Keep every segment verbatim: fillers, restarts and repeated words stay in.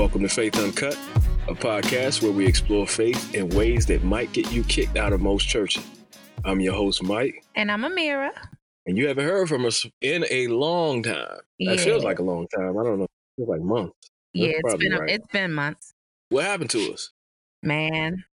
Welcome to Faith Uncut, a podcast where we explore faith in ways that might get you kicked out of most churches. I'm your host, Mike. And I'm Amira. And you haven't heard from us in a long time. Yeah. It feels like a long time. I don't know. It feels like months. Yeah, That's it's probably been, right. it's been months. What happened to us? Man.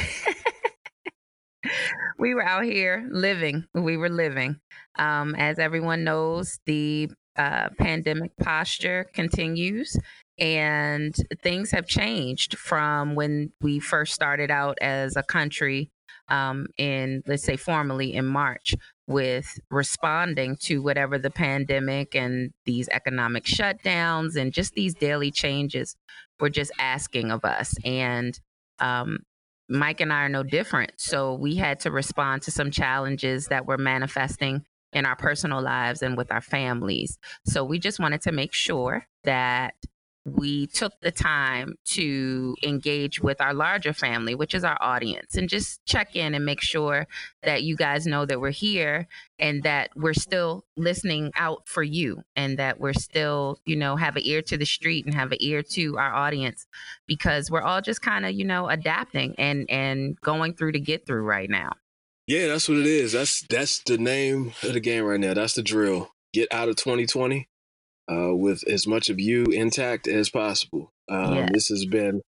We were out here living. We were living. Um, as everyone knows, the uh, pandemic posture continues and things have changed from when we first started out as a country um, in, let's say, formally in March with responding to whatever the pandemic and these economic shutdowns and just these daily changes were just asking of us. And um, Mike and I are no different. So we had to respond to some challenges that were manifesting in our personal lives and with our families. So we just wanted to make sure that we took the time to engage with our larger family, which is our audience, and just check in and make sure that you guys know that we're here and that we're still listening out for you and that we're still, you know, have an ear to the street and have an ear to our audience, because we're all just kind of, you know, adapting and, and going through to get through right now. Yeah, that's what it is. That's, that's the name of the game right now. That's the drill. Get out of twenty twenty. Uh, with as much of you intact as possible. Um, Yeah. This has been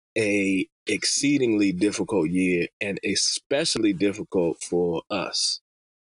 a exceedingly difficult year, and especially difficult for us.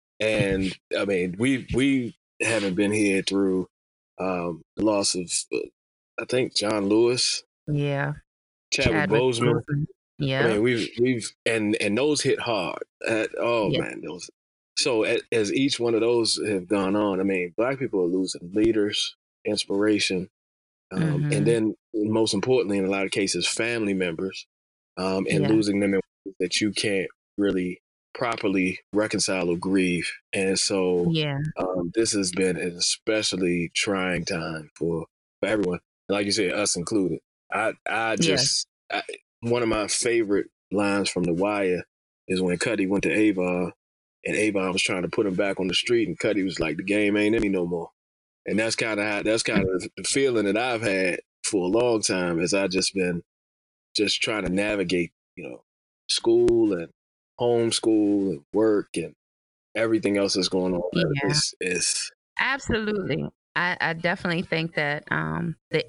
And I mean, we we haven't been here through um, the loss of, uh, I think, John Lewis, Yeah. Chadwick Boseman. Yeah. I mean, we've we've and and those hit hard. At, oh Yeah. man, those. So as, as each one of those have gone on, I mean, Black people are losing leaders, inspiration, um, Mhm. and then most importantly, in a lot of cases, family members, um, and Yeah. losing them in ways that you can't really properly reconcile or grieve. And so Yeah. um, this has been an especially trying time for, for everyone. Like you said, us included. I, I just, I, one of my favorite lines from The Wire is when Cuddy went to Avon and Avon was trying to put him back on the street, and Cuddy was like, the game ain't in me no more. And that's kind of how, that's kind of the feeling that I've had for a long time, as I've just been just trying to navigate, you know, school and homeschool and work and everything else that's going on. Yeah. It's, it's Absolutely. I, I definitely think that um, the,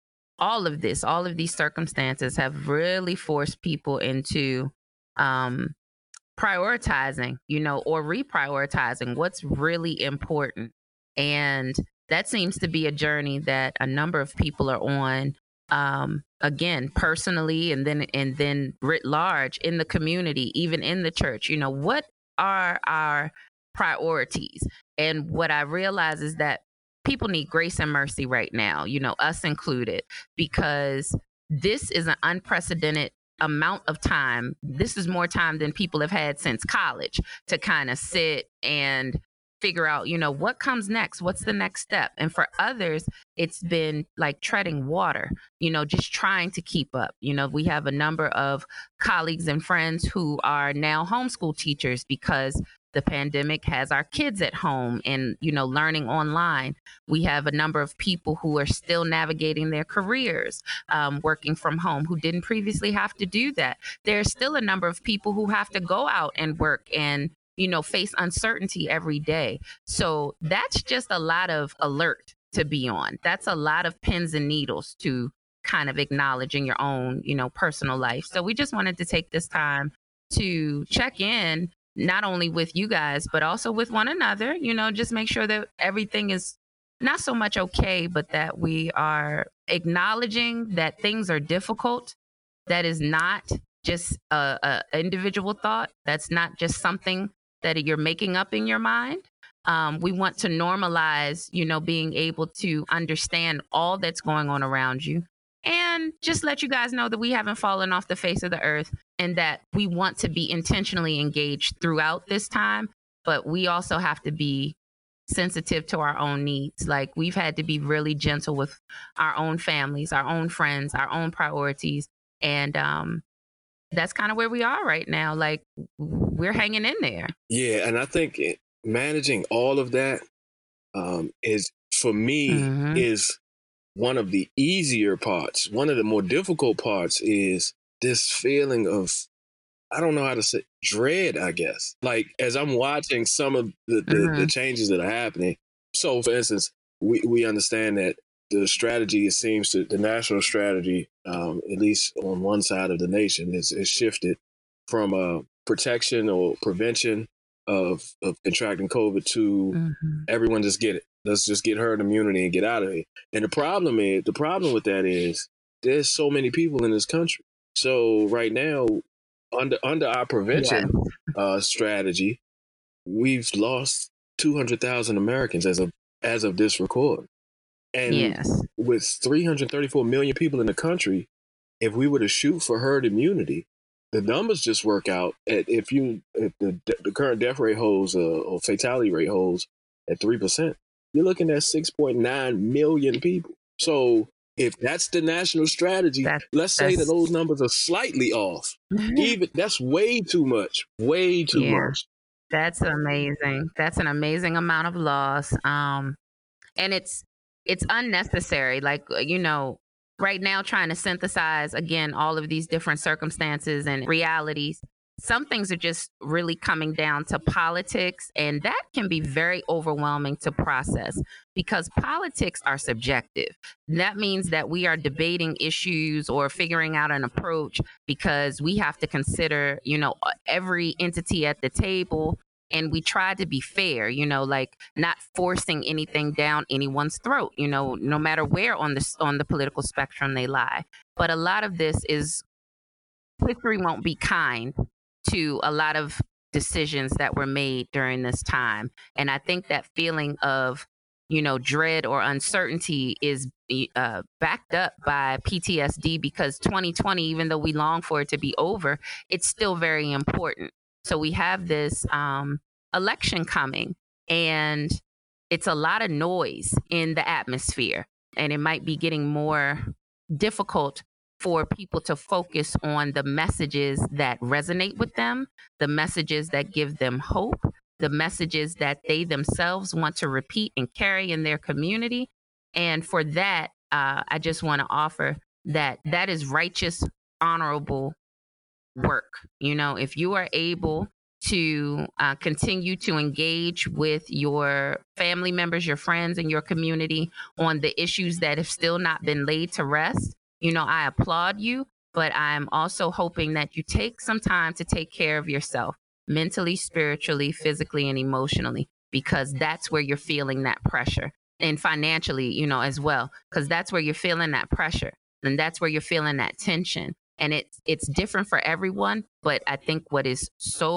all of this, all of these circumstances have really forced people into um, prioritizing, you know, or reprioritizing what's really important. And that seems to be a journey that a number of people are on, um, again, personally, and then and then writ large in the community, even in the church. You know, what are our priorities? And what I realize is that people need grace and mercy right now, you know, us included, because this is an unprecedented amount of time. This is more time than people have had since college to kind of sit and figure out, you know, what comes next? What's the next step? And for others, it's been like treading water, you know, just trying to keep up. You know, we have a number of colleagues and friends who are now homeschool teachers because the pandemic has our kids at home and, you know, learning online. We have a number of people who are still navigating their careers, um, working from home, who didn't previously have to do that. There's still a number of people who have to go out and work and, you know, face uncertainty every day. So that's just a lot of alert to be on. That's a lot of pins and needles to kind of acknowledge in your own, you know, personal life. So we just wanted to take this time to check in, not only with you guys, but also with one another, you know, just make sure that everything is not so much okay, but that we are acknowledging that things are difficult. That is not just a, a individual thought. That's not just something that you're making up in your mind. Um, we want to normalize, you know, being able to understand all that's going on around you, and just let you guys know that we haven't fallen off the face of the earth and that we want to be intentionally engaged throughout this time. But we also have to be sensitive to our own needs. Like, we've had to be really gentle with our own families, our own friends, our own priorities. And um, that's kind of where we are right now. Like, we're hanging in there. Yeah. And I think it, managing all of that um, is, for me, Mhm. is one of the easier parts. One of the more difficult parts is this feeling of, I don't know how to say, dread, I guess. Like, as I'm watching some of the, the, Mm-hmm. the changes that are happening. So, for instance, we, we understand that the strategy, it seems to, the national strategy, um, at least on one side of the nation, is, is shifted from uh, protection or prevention of, of contracting COVID to Mm-hmm. everyone just get it. Let's just get herd immunity and get out of here. And the problem is, the problem with that is there's so many people in this country. So right now, under under our prevention Yes. uh, strategy, we've lost two hundred thousand Americans as of as of this record. And yes. with three hundred thirty-four million people in the country, if we were to shoot for herd immunity, the numbers just work out. At if you if the the current death rate holds uh, or fatality rate holds at three percent, you're looking at six point nine million people. So if that's the national strategy, that, let's say that those numbers are slightly off. Even that's way too much. Way too yeah, much. That's amazing. That's an amazing amount of loss. Um, and it's it's unnecessary. Like, you know, right now trying to synthesize again all of these different circumstances and realities. Some things are just really coming down to politics, and that can be very overwhelming to process because politics are subjective. That means that we are debating issues or figuring out an approach because we have to consider, you know, every entity at the table, and we try to be fair, you know, like not forcing anything down anyone's throat, you know, no matter where on the on the political spectrum they lie. But a lot of this is, history won't be kind to a lot of decisions that were made during this time. And I think that feeling of, you know, dread or uncertainty is uh, backed up by P T S D because twenty twenty, even though we long for it to be over, it's still very important. So we have this um, election coming, and it's a lot of noise in the atmosphere, and it might be getting more difficult for people to focus on the messages that resonate with them, the messages that give them hope, the messages that they themselves want to repeat and carry in their community. And for that, uh, I just want to offer that that is righteous, honorable work. You know, if you are able to uh, continue to engage with your family members, your friends, and your community on the issues that have still not been laid to rest, you know, I applaud you, but I'm also hoping that you take some time to take care of yourself mentally, spiritually, physically, and emotionally, because that's where you're feeling that pressure, and financially, you know, as well, because that's where you're feeling that pressure, and that's where you're feeling that tension. And it's it's different for everyone, but I think what is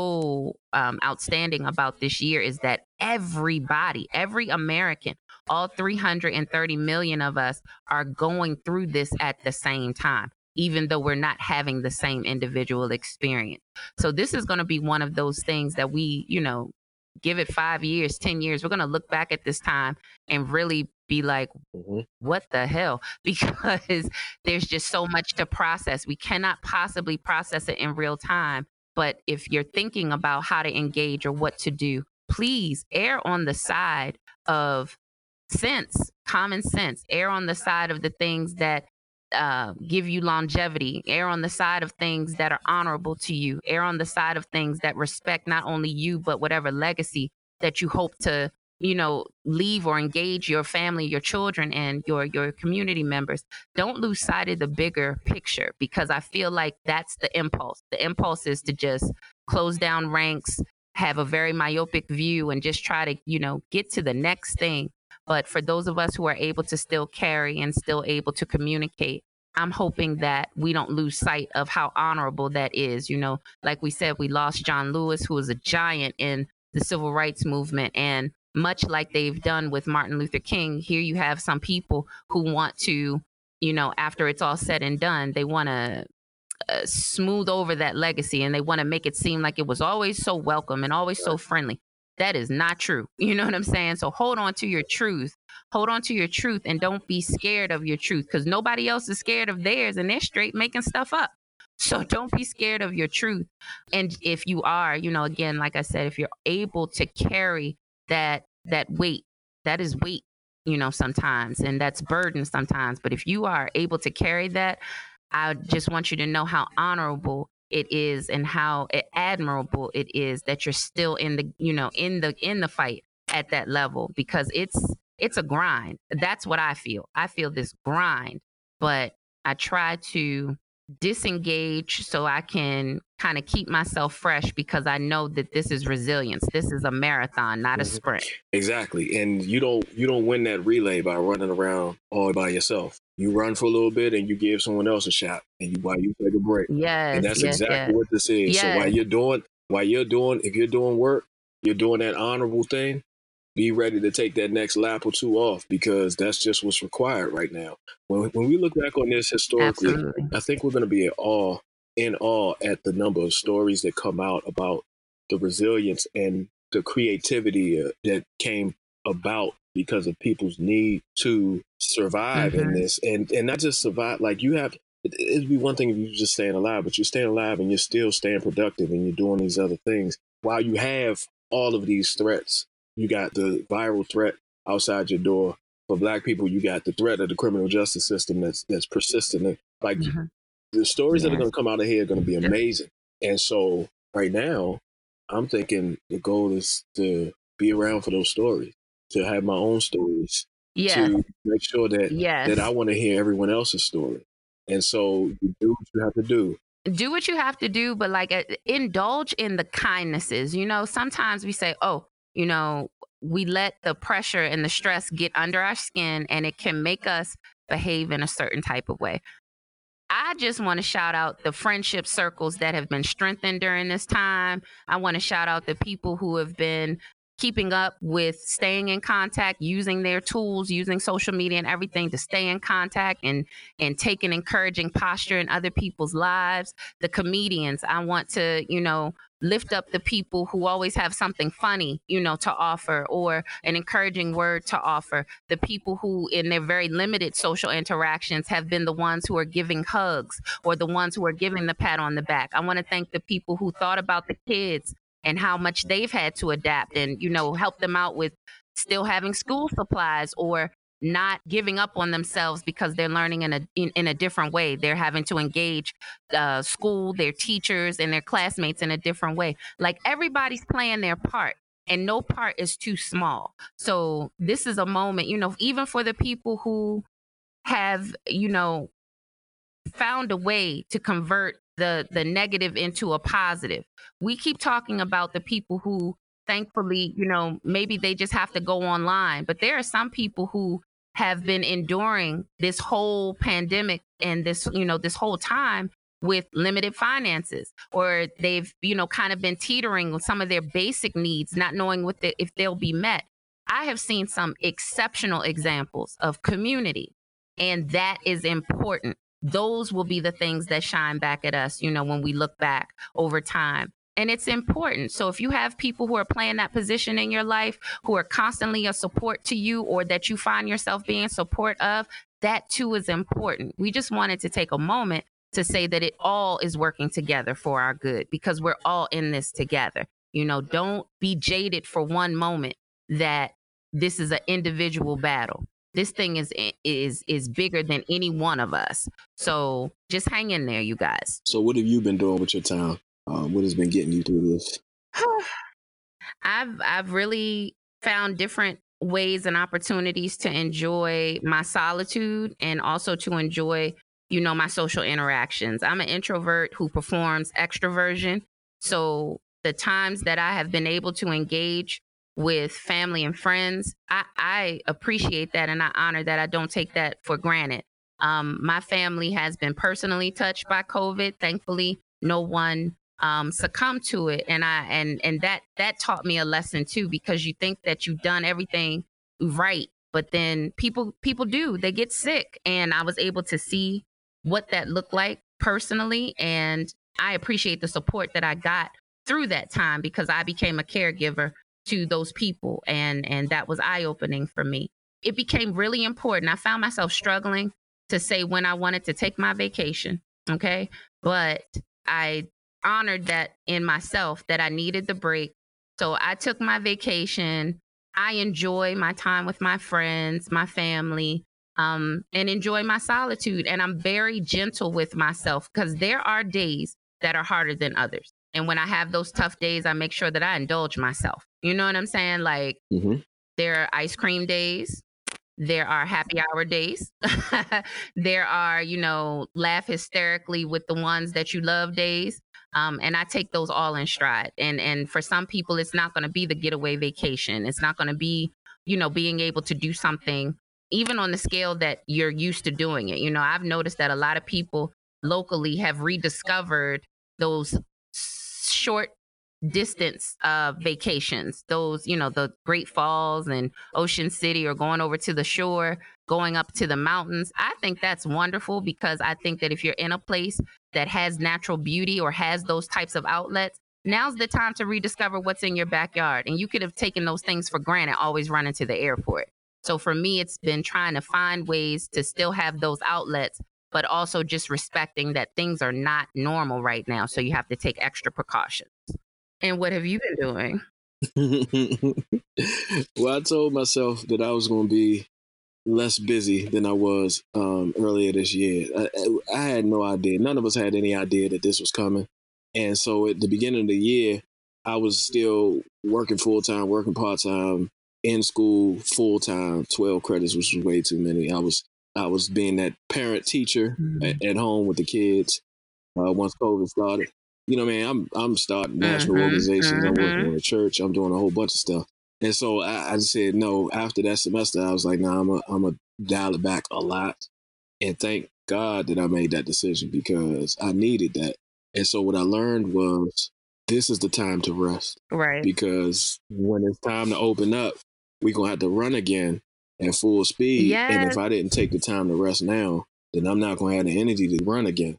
so um, outstanding about this year is that everybody, every American, all three hundred thirty million of us are going through this at the same time, even though we're not having the same individual experience. So this is going to be one of those things that we, you know, give it five years, ten years, we're going to look back at this time and really be like, mm-hmm. what the hell? Because there's just so much to process. We cannot possibly process it in real time. But if you're thinking about how to engage or what to do, please err on the side of sense, common sense, err on the side of the things that uh, give you longevity, err on the side of things that are honorable to you, err on the side of things that respect not only you, but whatever legacy that you hope to, you know, leave or engage your family, your children, and your, your community members. Don't lose sight of the bigger picture, because I feel like that's the impulse. The impulse is to just close down ranks, have a very myopic view, and just try to, you know, get to the next thing. But for those of us who are able to still carry and still able to communicate, I'm hoping that we don't lose sight of how honorable that is. You know, like we said, we lost John Lewis, who was a giant in the civil rights movement. And much like they've done with Martin Luther King, here you have some people who want to, you know, after it's all said and done, they want to uh, smooth over that legacy, and they want to make it seem like it was always so welcome and always so friendly. That is not true. You know what I'm saying? So hold on to your truth. Hold on to your truth, and don't be scared of your truth, because nobody else is scared of theirs, and they're straight making stuff up. So don't be scared of your truth. And if you are, you know, again, like I said, if you're able to carry that that weight, that is weight. you know, sometimes, and that's burden sometimes. But if you are able to carry that, I just want you to know how honorable it is and how admirable it is that you're still in the, you know, in the in the fight at that level, because it's it's a grind. That's what I feel. I feel this grind, but I try to disengage so I can kind of keep myself fresh, because I know that this is resilience. This is a marathon, not a sprint. Exactly. And you don't you don't win that relay by running around all by yourself. You run for a little bit and you give someone else a shot, and you while you take a break. Yes. And that's yes, exactly yes. what this is. Yes. So while you're doing while you're doing if you're doing work, you're doing that honorable thing, be ready to take that next lap or two off, because that's just what's required right now. When when we look back on this historically, Absolutely. I think we're going to be at awe, in awe at the number of stories that come out about the resilience and the creativity uh, that came about because of people's need to survive Mhm. in this, and and not just survive. Like you have, it, it'd be one thing if you're just staying alive, but you're staying alive and you're still staying productive and you're doing these other things while you have all of these threats. You got the viral threat outside your door. For Black people, you got the threat of the criminal justice system that's that's persistent. Like Mhm. the stories that are Yes. going to come out of here are going to be Yes. amazing. And so right now, I'm thinking the goal is to be around for those stories, to have my own stories, Yes. to make sure that Yes. that I want to hear everyone else's story. And so you do what you have to do. Do what you have to do, but like uh, indulge in the kindnesses. You know, sometimes we say, oh, you know, we let the pressure and the stress get under our skin, and it can make us behave in a certain type of way. I just want to shout out the friendship circles that have been strengthened during this time. I want to shout out the people who have been keeping up with staying in contact, using their tools, using social media and everything to stay in contact and and take an encouraging posture in other people's lives. The comedians, I want to, you know, lift up the people who always have something funny, you know, to offer, or an encouraging word to offer. The people who in their very limited social interactions have been the ones who are giving hugs, or the ones who are giving the pat on the back. I want to thank the people who thought about the kids and how much they've had to adapt and, you know, help them out with still having school supplies, or not giving up on themselves because they're learning in a in, in a different way. They're having to engage uh, school, their teachers, and their classmates in a different way. Like, everybody's playing their part, and no part is too small. So this is a moment, you know, even for the people who have, you know, found a way to convert the the negative into a positive. We keep talking about the people who, thankfully, you know, maybe they just have to go online, but there are some people who have been enduring this whole pandemic and this, you know, this whole time with limited finances, or they've, you know, kind of been teetering with some of their basic needs, not knowing what the, if they'll be met. I have seen some exceptional examples of community, and that is important. Those will be the things that shine back at us, you know, when we look back over time. And it's important. So if you have people who are playing that position in your life, who are constantly a support to you, or that you find yourself being support of, that too is important. We just wanted to take a moment to say that it all is working together for our good, because we're all in this together. You know, don't be jaded for one moment that this is an individual battle. This thing is is is bigger than any one of us. So just hang in there, you guys. So what have you been doing with your time? Um, what has been getting you through this? I've I've really found different ways and opportunities to enjoy my solitude, and also to enjoy, you know, my social interactions. I'm an introvert who performs extroversion. So the times that I have been able to engage with family and friends, I, I appreciate that, and I honor that. I don't take that for granted. Um, my family has been personally touched by COVID. Thankfully, no one um, succumbed to it, and I and and that that taught me a lesson too, because you think that you've done everything right, but then people people do, they get sick, and I was able to see what that looked like personally, and I appreciate the support that I got through that time, because I became a caregiver to those people, and and that was eye-opening for me. It became really important. I found myself struggling to say when I wanted to take my vacation, okay? But I honored that in myself, that I needed the break. So I took my vacation. I enjoy my time with my friends, my family, um, and enjoy my solitude. And I'm very gentle with myself because there are days that are harder than others. And when I have those tough days, I make sure that I indulge myself. You know what I'm saying? Like, mm-hmm. There are ice cream days. There are happy hour days. There are, you know, laugh hysterically with the ones that you love days. Um, and I take those all in stride. And and for some people, it's not going to be the getaway vacation. It's not going to be, you know, being able to do something even on the scale that you're used to doing it. You know, I've noticed that a lot of people locally have rediscovered those short distance uh vacations, those, you know, the Great Falls and Ocean City, or going over to the shore, going up to the mountains. I think that's wonderful, because I think that if you're in a place that has natural beauty or has those types of outlets, now's the time to rediscover what's in your backyard. And you could have taken those things for granted, always running to the airport. So for me, it's been trying to find ways to still have those outlets, but also just respecting that things are not normal right now, so you have to take extra precautions. And what have you been doing? Well, I told myself that I was going to be less busy than I was um, earlier this year. I, I had no idea. None of us had any idea that this was coming. And so at the beginning of the year, I was still working full-time, working part-time, in school full-time, twelve credits, which was way too many. I was I was being that parent teacher mm-hmm. at, at home with the kids uh, once COVID started. You know, man, I'm I'm starting national mm-hmm, organizations. Mm-hmm. I'm working with a church. I'm doing a whole bunch of stuff. And so I, I just said no. After that semester, I was like, nah, I'm a, I'm a dial it back a lot. And thank God that I made that decision, because I needed that. And so what I learned was, this is the time to rest. Right. Because when it's time to open up, we're going to have to run again at full speed. Yes. And if I didn't take the time to rest now, then I'm not going to have the energy to run again.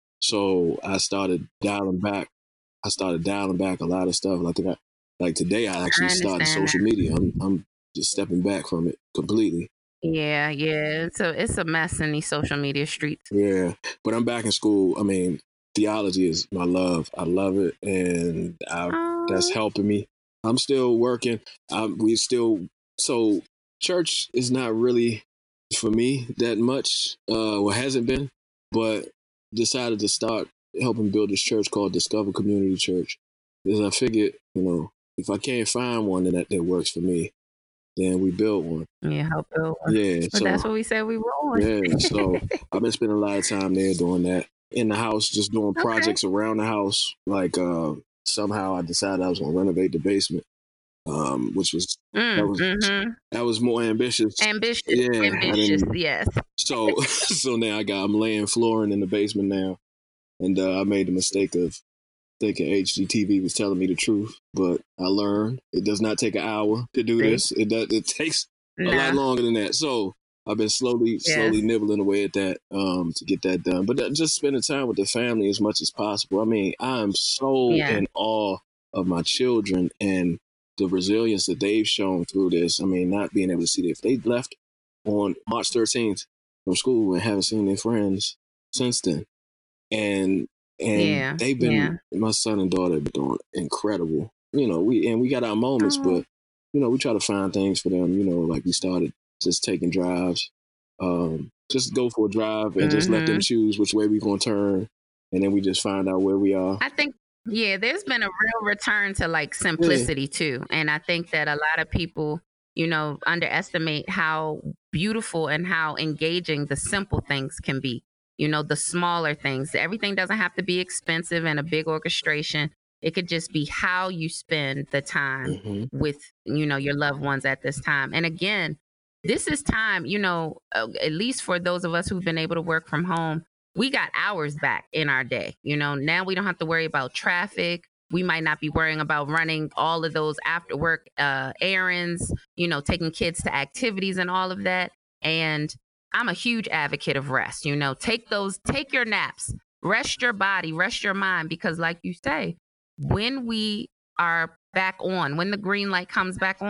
So I started dialing back. I started dialing back a lot of stuff. Like, I, like today, I actually I started social media. I'm, I'm just stepping back from it completely. Yeah, yeah. So it's a mess in these social media streets. Yeah, but I'm back in school. I mean, theology is my love. I love it, and I, that's helping me. I'm still working. I'm, we still so church is not really for me that much. Uh, well, hasn't been, but decided to start helping build this church called Discover Community Church. Because I figured, you know, if I can't find one that that works for me, then we build one. Yeah, help build one. Yeah, but so that's what we said we want. Yeah, so I've been spending a lot of time there doing that in the house, just doing okay. projects around the house. Like uh, somehow I decided I was going to renovate the basement, um, which was mm, that was mm-hmm. that was more ambitious. Ambitious, yeah, ambitious, yes. So so now I got I'm laying flooring in the basement now, and uh, I made the mistake of thinking H G T V was telling me the truth, but I learned it does not take an hour to do See? this. It does. It takes no. a lot longer than that. So I've been slowly, yes. slowly nibbling away at that um, to get that done. But that, just spending time with the family as much as possible. I mean, I'm so yeah. in awe of my children and the resilience that they've shown through this. I mean, not being able to see that if they left on March thirteenth from school and haven't seen their friends since then, and and yeah, they've been yeah. my son and daughter have been doing incredible. You know, we and we got our moments, oh. but you know, we try to find things for them. You know, like we started just taking drives, um, just go for a drive and mm-hmm. just let them choose which way we're gonna turn, and then we just find out where we are. I think. Yeah, there's been a real return to like simplicity yeah. too. And I think that a lot of people, you know, underestimate how beautiful and how engaging the simple things can be. You know, the smaller things. Everything doesn't have to be expensive and a big orchestration. It could just be how you spend the time mm-hmm. with, you know, your loved ones at this time. And again, this is time, you know, uh, at least for those of us who've been able to work from home, we got hours back in our day. You know, now we don't have to worry about traffic. We might not be worrying about running all of those after work uh, errands, you know, taking kids to activities and all of that. And I'm a huge advocate of rest. You know, take those, take your naps, rest your body, rest your mind, because like you say, when we are back on, when the green light comes back on,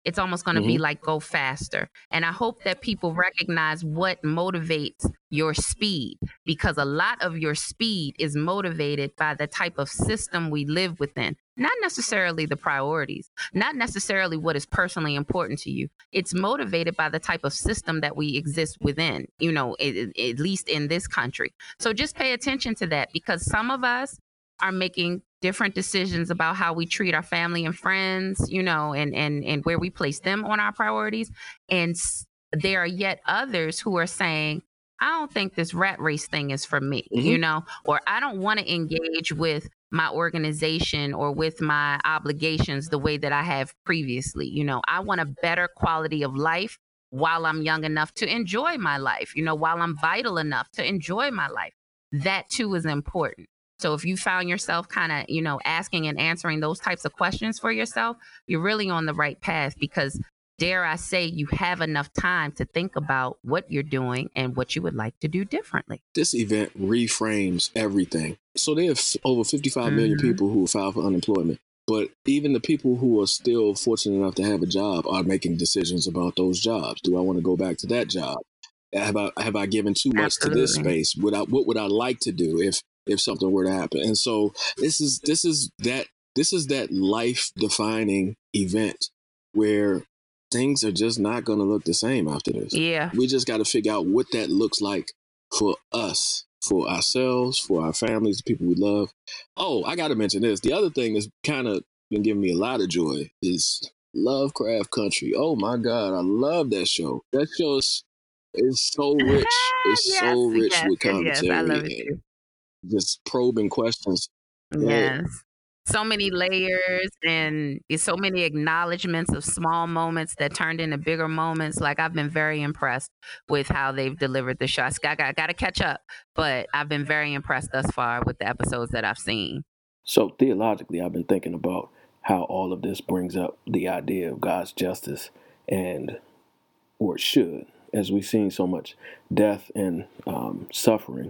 It's almost going to Mm-hmm. be like go faster. And I hope that people recognize what motivates your speed, because a lot of your speed is motivated by the type of system we live within, not necessarily the priorities, not necessarily what is personally important to you. It's motivated by the type of system that we exist within, you know, it, at least in this country. So just pay attention to that, because some of us are making different decisions about how we treat our family and friends, you know, and and and where we place them on our priorities. And there are yet others who are saying, I don't think this rat race thing is for me, mm-hmm. you know, or I don't want to engage with my organization or with my obligations the way that I have previously. You know, I want a better quality of life while I'm young enough to enjoy my life, you know, while I'm vital enough to enjoy my life. That too is important. So if you found yourself kind of, you know, asking and answering those types of questions for yourself, you're really on the right path, because dare I say, you have enough time to think about what you're doing and what you would like to do differently. This event reframes everything. So there are over fifty-five mm-hmm. million people who filed for unemployment. But even the people who are still fortunate enough to have a job are making decisions about those jobs. Do I want to go back to that job? Have I, have I given too much Absolutely. to this space? Would I, what would I like to do if if something were to happen? And so this is this is that this is that life defining event where things are just not going to look the same after this. Yeah. We just got to figure out what that looks like for us, for ourselves, for our families, the people we love. Oh, I got to mention this. The other thing that's kind of been giving me a lot of joy is Lovecraft Country. Oh my God, I love that show. That show is, is so rich. It's yes, so rich yes, with commentary. Yes, I love it too. Just probing questions. Yes. Yeah. So many layers and so many acknowledgments of small moments that turned into bigger moments. Like, I've been very impressed with how they've delivered the show. I got, I got to catch up, but I've been very impressed thus far with the episodes that I've seen. So theologically, I've been thinking about how all of this brings up the idea of God's justice, and, or it should, as we've seen so much death and um, suffering.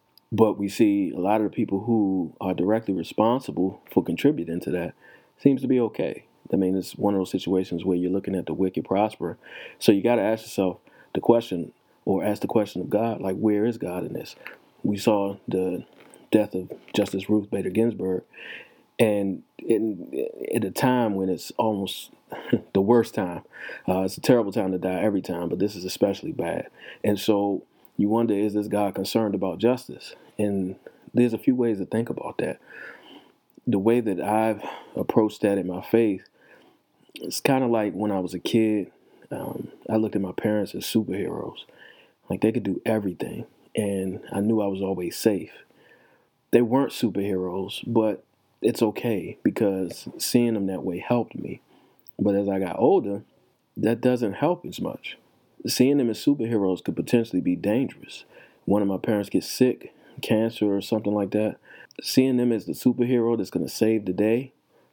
But we see a lot of the people who are directly responsible for contributing to that seems to be okay. I mean, it's one of those situations where you're looking at the wicked prosper. So you got to ask yourself the question, or ask the question of God, like, where is God in this? We saw the death of Justice Ruth Bader Ginsburg, and in, at a time when it's almost the worst time. Uh, it's a terrible time to die every time, but this is especially bad. And so you wonder, is this God concerned about justice? And there's a few ways to think about that. The way that I've approached that in my faith, it's kind of like when I was a kid, um, I looked at my parents as superheroes. Like, they could do everything, and I knew I was always safe. They weren't superheroes, but it's okay, because seeing them that way helped me. But as I got older, that doesn't help as much. Seeing them as superheroes could potentially be dangerous. One of my parents gets sick, cancer or something like that. Seeing them as the superhero that's going to save the day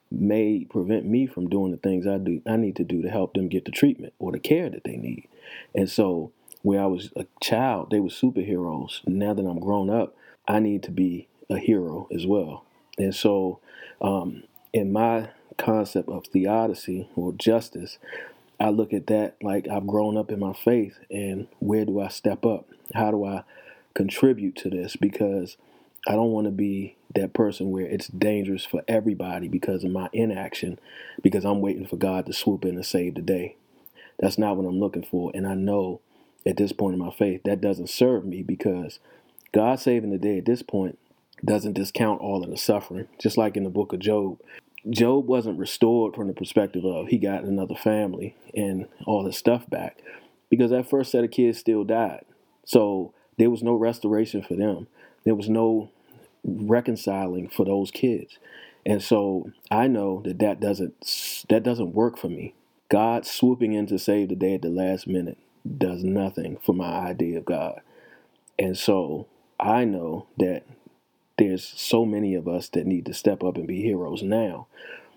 may prevent me from doing the things I do I need to do to help them get the treatment or the care that they need. And so where I was a child, they were superheroes. Now that I'm grown up, I need to be a hero as well. And so um, in my concept of theodicy or justice, I look at that like I've grown up in my faith, and where do I step up? How do I contribute to this? Because I don't want to be that person where it's dangerous for everybody because of my inaction, because I'm waiting for God to swoop in and save the day. That's not what I'm looking for. And I know at this point in my faith, that doesn't serve me, because God saving the day at this point doesn't discount all of the suffering. Just like in the book of Job, Job wasn't restored from the perspective of he got another family and all his stuff back, because that first set of kids still died. So there was no restoration for them. There was no reconciling for those kids. And so I know that that doesn't, that doesn't work for me. God swooping in to save the day at the last minute does nothing for my idea of God. And so I know that there's so many of us that need to step up and be heroes now.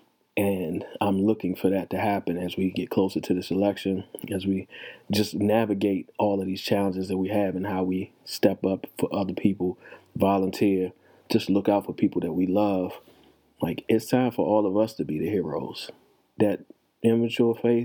And I'm looking for that to happen as we get closer to this election, as we just navigate all of these challenges that we have, and how we step up for other people, volunteer, just look out for people that we love. Like, it's time for all of us to be the heroes. That immature faith,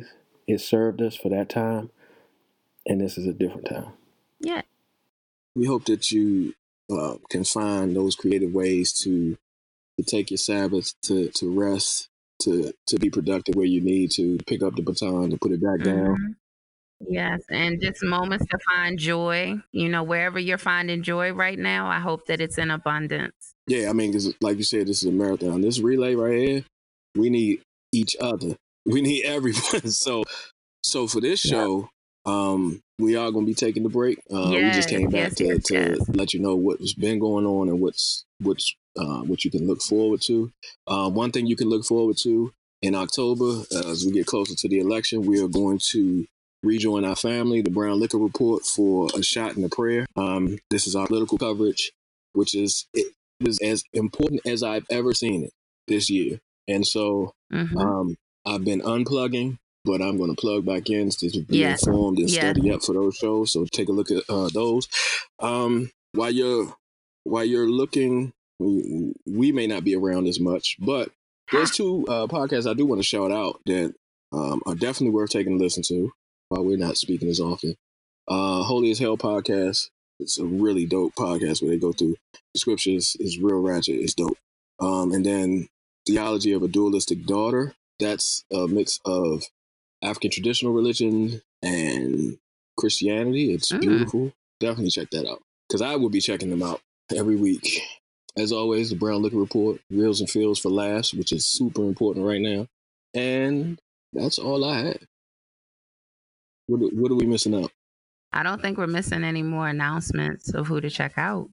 it served us for that time, and this is a different time. Yeah. We hope that you uh, can find those creative ways to to take your Sabbath, to to rest, to to be productive where you need to, pick up the baton, to put it back Mm-hmm. down. Yes, and just moments to find joy. You know, wherever you're finding joy right now, I hope that it's in abundance. Yeah, I mean, 'cause like you said, this is a marathon. This relay right here, we need each other. We need everyone. So, so for this show, yeah. um, we are going to be taking the break. Uh, yes, we just came back yes, to, yes, to yes. let you know what's been going on and what's what's uh, what you can look forward to. Uh, one thing you can look forward to in October, uh, as we get closer to the election, we are going to rejoin our family, the Brown Liquor Report, for a shot in the prayer. Um, this is our political coverage, which is it is as important as I've ever seen it this year. And so mm-hmm. um, I've been unplugging, but I'm going to plug back in to be yes. informed and yes. study up for those shows. So take a look at uh, those. Um, while you're while you're looking, we, we may not be around as much, but there's two uh, podcasts I do want to shout out that um, are definitely worth taking a listen to. While we're not speaking as often, uh, Holy as Hell podcast. It's a really dope podcast where they go through the scriptures. It's real ratchet. It's dope. Um, and then Theology of a Dualistic Daughter. That's a mix of African traditional religion and Christianity. It's mm. beautiful. Definitely check that out, because I will be checking them out every week. As always, the Brown Liquor Report, Reels and Feels for Laughs, which is super important right now. And that's all I had. What, what are we missing out? I don't think we're missing any more announcements of who to check out.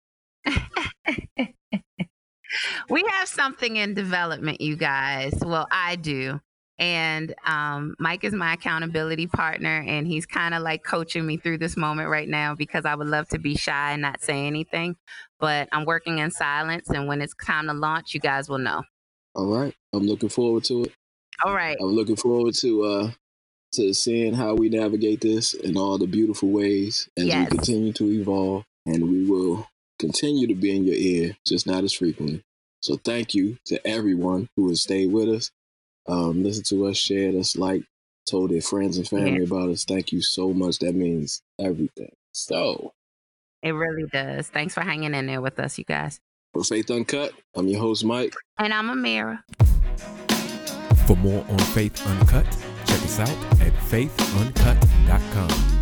We have something in development, you guys. Well, I do. And um, Mike is my accountability partner, and he's kind of like coaching me through this moment right now, because I would love to be shy and not say anything. But I'm working in silence, and when it's time to launch, you guys will know. All right. I'm looking forward to it. All right. I'm looking forward to... Uh... to seeing how we navigate this in all the beautiful ways as yes. we continue to evolve, and we will continue to be in your ear, just not as frequently. So thank you to everyone who has stayed with us, um, listened to us, shared us, like, told their friends and family yeah. about us. Thank you so much. That means everything. So it really does. Thanks for hanging in there with us, you guys. For Faith Uncut, I'm your host, Mike. And I'm Amira. For more on Faith Uncut, check us out at faith uncut dot com.